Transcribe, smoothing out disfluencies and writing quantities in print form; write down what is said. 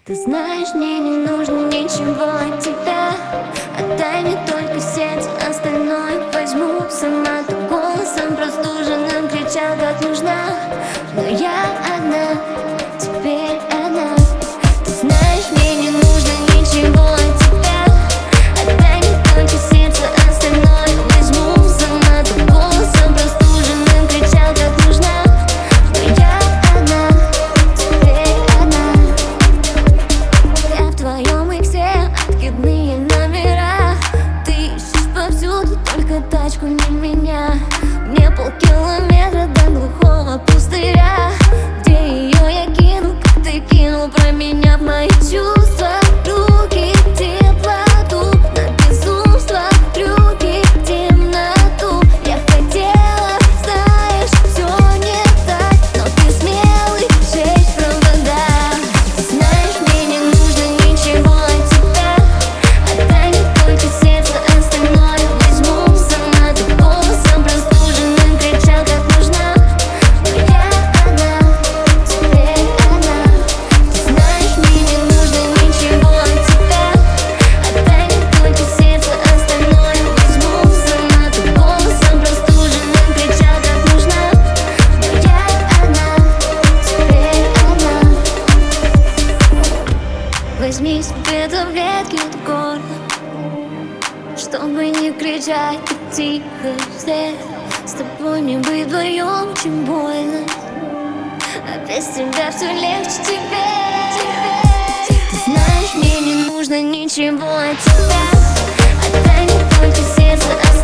Ты знаешь, мне не нужно ничего от тебя. Отдай мне только сердце, остальное возьму сама. Ты голосом простуженным кричал, как нужна. Но я одна, теперь одна. Ты знаешь, мне не нужно ничего от тебя. Отдай мне только сердце, остальное возьму сама. Ты голосом простуженным кричал, как нужна. Но я одна, теперь одна. Я в твоем иксе, откидные номера. Ты ищешь повсюду, только тачку, не меня. Мне полкилометра до глухого пустыря, где ее я кину, как ты кинул про меня в мои чувства. Руки в теплоту, на безумство, трюки в темноту. Я хотела, знаешь, все не так, но ты смелый, шесть провода. Ты знаешь, мне не нужно ничего от тебя. Отдай мне только сердце, остальное возьму сама. Ты голосом простуженным кричал, как нужна. Но я одна, теперь одна. Ты знаешь, мне не нужно ничего от тебя. Отдай мне только сердце, остальное возьму сама. Ты голосом простуженным кричал, как нужна. Но я одна, теперь одна. Возьми себе таблетки от горла, чтобы не кричать так тихо вслед. С тобой мне быть вдвоем очень больно, а без тебя все легче теперь. Ты знаешь, мне не нужно ничего от тебя. Отдай мне только сердце.